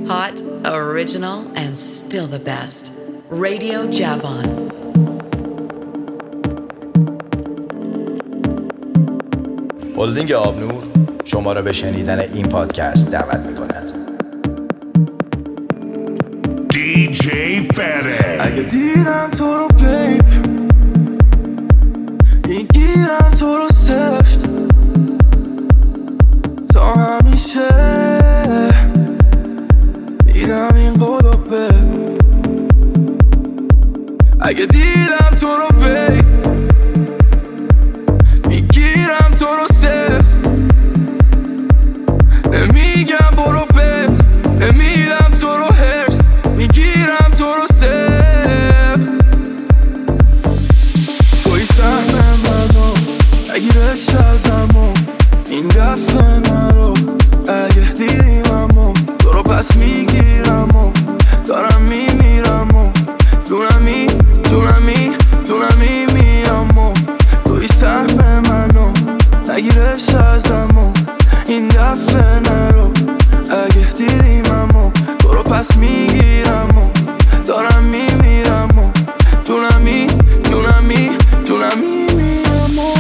Hot, original, and still the best. Radio Javon. هلدینگ آبنور شما را به شنیدن این پادکست دعوت می‌کند. DJ Fede. اگه دیدم تو رو بیب میگیرم تو رو سفت تا همیشه میدم این قلوبه. اگه دیدم تو رو بیب میگیرم تو رو سفت نمیگم برو بت نمیدم تو رو هرس میگیرم تو رو سفت. توی سهم منو اگیرش ازمو این دفعه نرو اگه دیدیممو تو رو پس میگیرم و دارم میمیرم و دونمی میام و توی سهم منو اگیرش ازمو این دفعه نرو اگه دیدیممو تو رو پس میگیرم و دارم میمیرم و دونمی میام و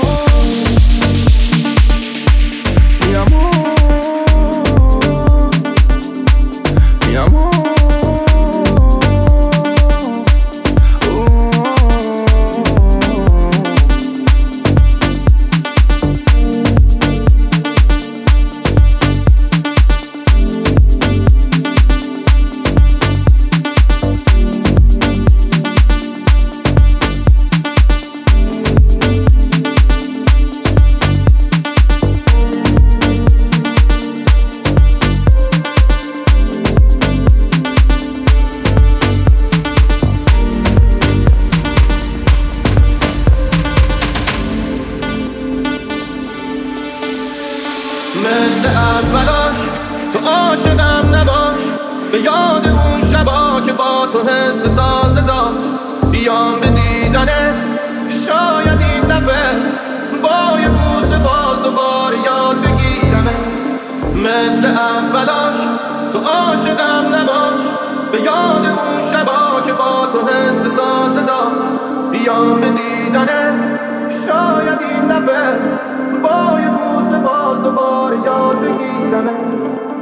مثل اولاش تو عاشقم نباش به یاد اون شبا که با تو حس تازه داشت بیام به دیدنت شاید این دفعه با یه بوسه باز دوباره یاد بگیرمت. مثل اولاش تو عاشقم نباش به یاد اون شبا که با تو حس تازه داشت بیام به دیدنت شاید این دفعه با یه بوسه باز دوباره یاد بگیرمت.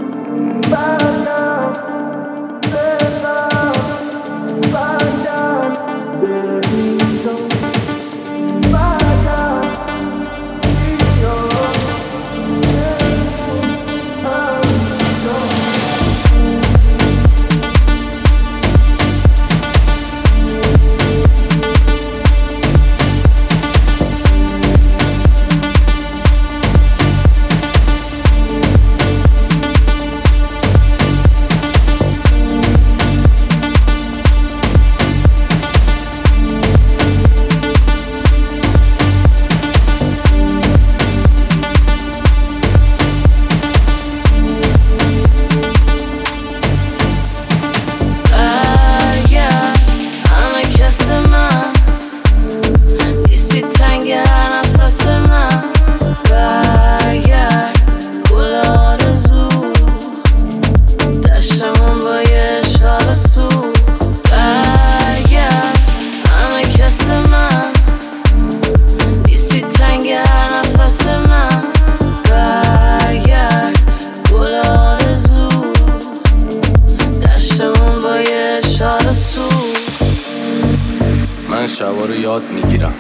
من شبا رو یاد میگیرم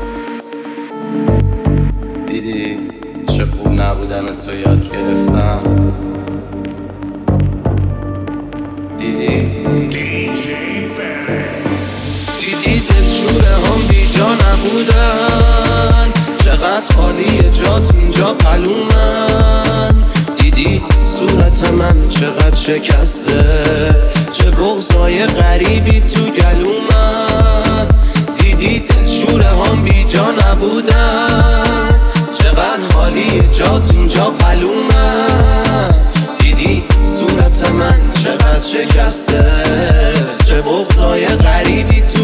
دیدی چه خوب نبودن تو یاد گرفتم دیدی دلشوره هم بی جا نبودن چقدر خالیه جات اینجا پلومن دیدی صورت من چقدر شکسته چه بغضای غریبی تو گلومن دیدی دلشوره هم بی جا نبودن چقدر خالیه جات اینجا پلومن دیدی صورت من چقدر شکسته چه بغضای غریبی تو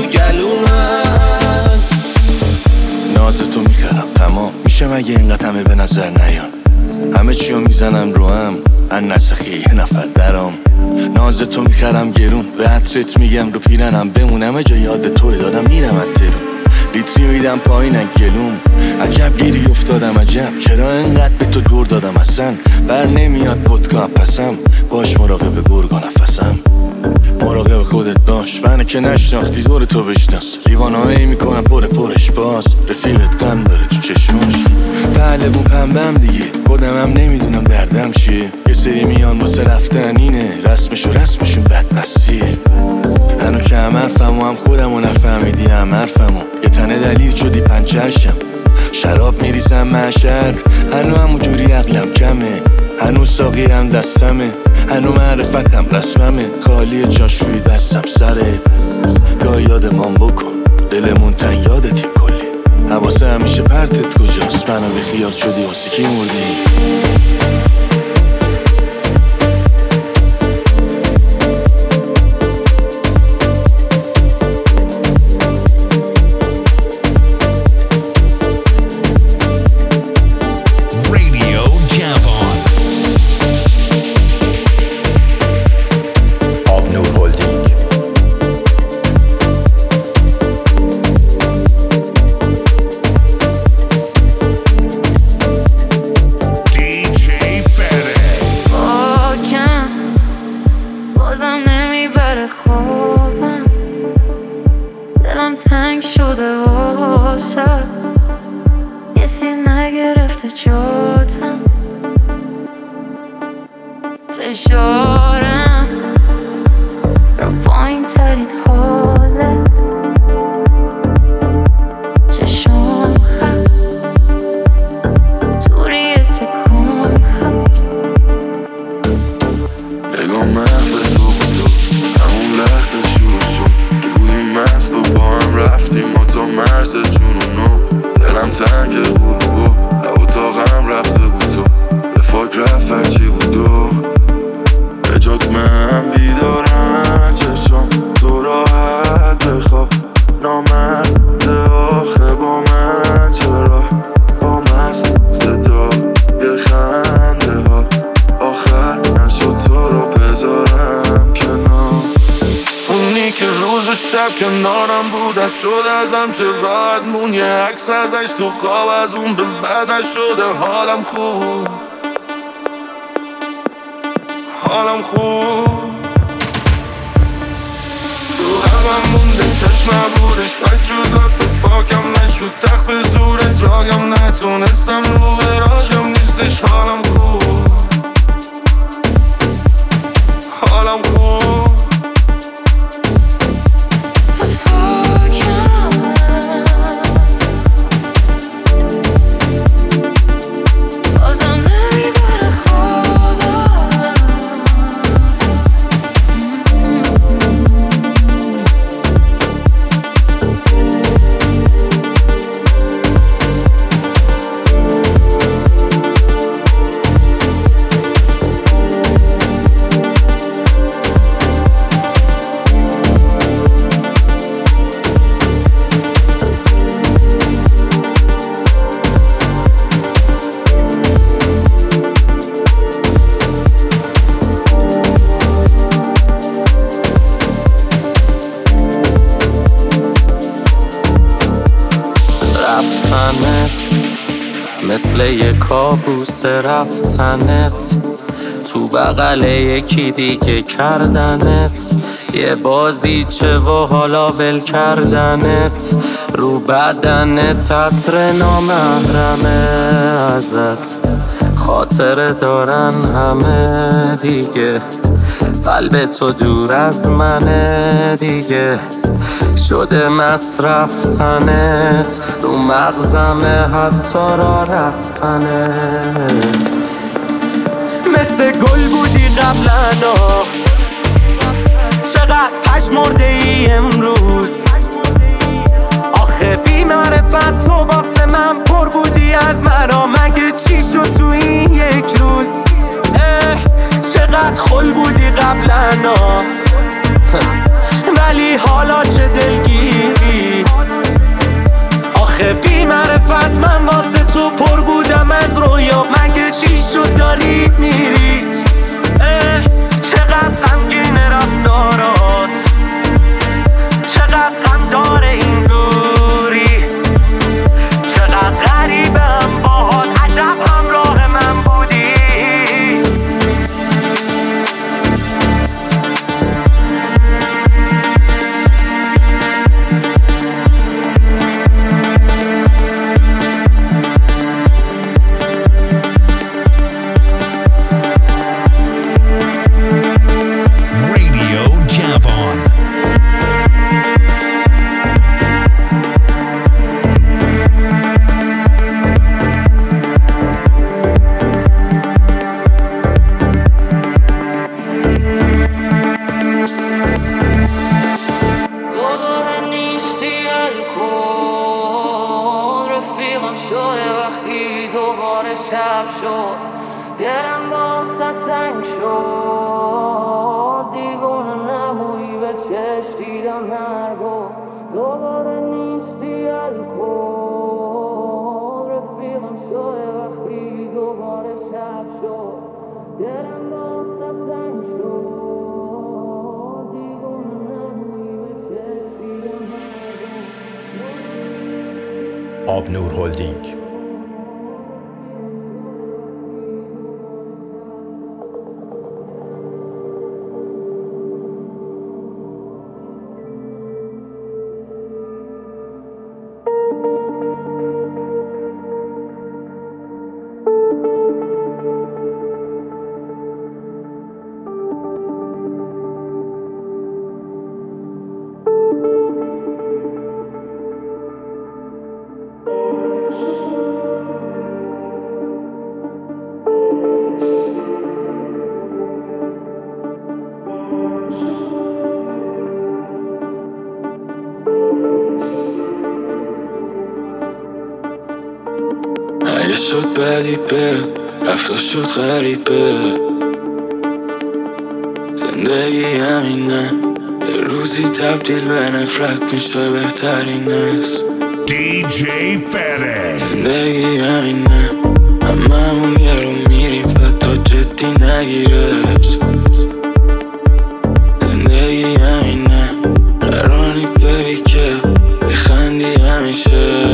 گلومن. ناز تو میخرم تمام میشه مگه اینقدر همه به نظر نیان همه چیو میزنم رو هم ان نسخی یه نفر درام. ناز تو میخرم گرون، به عطرت میگم رو پیرنم بمون. همه جا یاد توی دارم میرم از ترون، لیتری میدم پایین گلوم. عجب گیری افتادم عجب، چرا انقدر به تو دور دادم اصلا. بر نمیاد ودکا پسم، باش مراقب گرگا نفسم. مراقب خودت باش، منو که نشناختی دور تو بشناس. لیوانایی میکنم پرش باز، رفیقت غم داره تو چشماش. پهلوون پنبم دیگه، خودمم نمیدونم دردم چیه. یه سری میان واسه رفتن اینه، رسمشون بدمستیه. هنو که هم حرفم و هم خودمو نفهمیدی هم حرفمو. یه تنه دلیل شدی پنچرشم، شراب میریزم محشر. هنو همونجوری عقلم کمه، هنو ساقیم دستمه. هنو معرفتم رسممه، خالی جاشوی بستم سره. گاه یادمان بکن، دلمون تنگ یادتیم کلی. حواسه همیشه پرتت کجاست، منو به خیال شدی واسه کی مردی. فشارم رو پایین ترین حالت، چشم خم توری سکون حبس. نگاه محو تو بود تو همون لحظه شروع شد که بودیم مست و با هم رفتیم ما تا مرز جنونو. دلم تنگ غروبو لب اتاقم رفته بود تو رفاق رفت هرچی بود و به جات من بیدارم چشم تو راحت بخواب. نامرده آخه با من چرا با مست صدا یه خنده ها آخر نشد تو رو بذارم کنار. اونی که روز و شب کنارم بود از شد ازم چه راحت مون. یه عکس ازش تو خواب از اون به بعدش شده حالم خوب حالم خوب. رو همم مونده چشم نبودش بک جداد به فاکم نشود تخت به زور جاگم نتونستم رو براجم نیستش حالم خوب حالم خوب. مثل یه کابوس رفتنت تو بغل یکی دیگه کردنت. یه بازیچه و حالا ول کردنت رو بدنت عطر نامحرمه ازت. خاطره دارن همه دیگه، قلب تو دور از منه دیگه. شده مصرفتنت رو مغزمه حتی را رفتنت. مثل گل بودی قبلنا، چقدر پشمرده ای امروز. آخه بی معرفت تو واسه من پر بودی از مرا. مگه چی شد تو این یک روز؟ چقدر خل بودی قبلنا، ولی حالا چه دلگیری. آخه بی معرفت من واسه تو پر بودم از رویا. مگه چی شد شب شد دلم واسه تنگ شد دیوونه نبودی به چشم دیدم مرگو دوباره نیستی الکل رفیقم شده وقتی دوباره شب شد دلم واسه تنگ شد دیوونه نبودی به چشم دیدم مرگو آبنور هولدینگ. اگه شد بدی بد رفت شد غریبه زندگی همینه یه روزی تبدیل به نفرت میشه بهترین است DJ Fede. زندگی همینه هممون یه رو میریم بعد تا جدی نگیرش زندگی همینه قرانی ببی که بخندی همیشه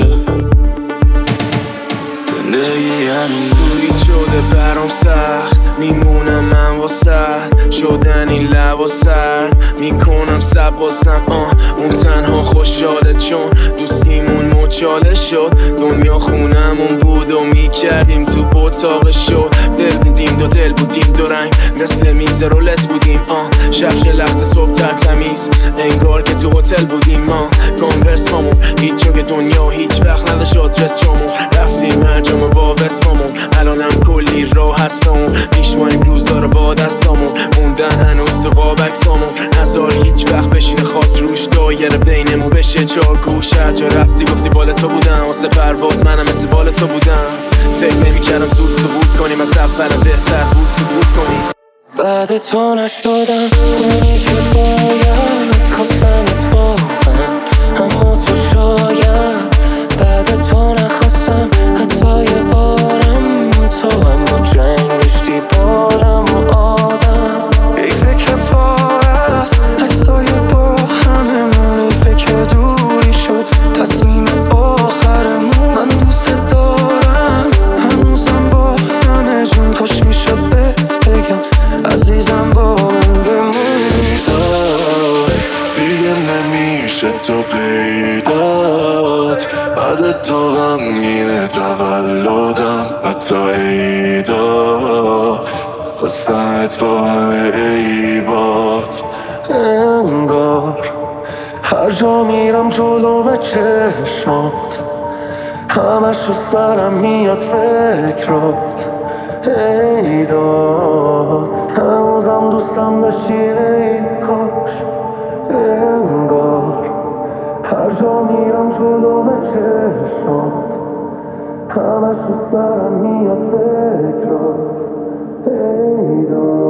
زندگی همین دوری شده برام سخت میمونم من واسه شدن این لب و سر میکنم سب واسم اون تنها خوشحاله چون دوستیمون مچاله شد دنیا خونمون بود و میکردیم تو اتاق شد دل بودیم دو دل بودیم دو رنگ مثل میز رولت بودیم شب شلخت صبح ترتمیز انگار که تو هتل بودیم کانورس مامون هیچ جای دنیا هیچ وقت نداشت آدرس جامون رفتیم مرجام با وسمامون الانم کلی راه هستمون میشماریم روزا رو با دستامون موندن هنوز تو قاب عکسامون نذار هیچ وقت بشینه خاص روش دایره بینمون بشه چار گوش هر جا رفتی گفتی بال تو بودم واسه پرواز منم مثل بال تو بودم فکر نمی‌کردم زود ثبوت کنیم از اولم بهتر بود ثبوت کنیم بعد تو نشدم اونی که باید خواستم اتفاقا اما تو شاید بعد تو نخواستم حتی یه بارم تو اما جنگ داشتی بالم و آدم ای فکر پار است عکسای با هممون ای فکر دوری شد تصمیم آخرمون من دوست دارم هنوزم با همه جون کاش میشد بهت بگم عزیزم با من بمونی دیگه نمیشه تو پیدات بعد تو غمگینه تولدم حتی عیدا خواستمت با همه عیبات انگار هر جا میرم جلو به چشمات همش رو سرم میاد فکرات ای داد هنوزم دوستم بشی ای کاش انگار هر جا میرم جلو به چشمات همش رو سرم میاد فکرات ای داد